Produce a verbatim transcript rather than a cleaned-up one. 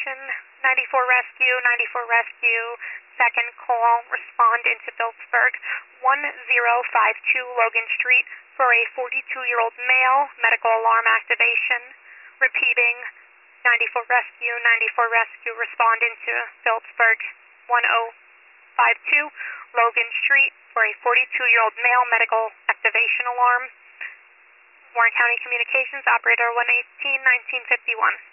activation. ninety-four rescue, ninety-four rescue, second call, respond into Phillipsburg, one zero five two Logan Street for a forty-two-year-old male, medical alarm activation. Repeating, ninety-four rescue, ninety-four rescue, respond into Phillipsburg, one zero five two Logan Street for a forty-two-year-old male, medical activation alarm. Warren County Communications, operator one eighteen nineteen fifty-one.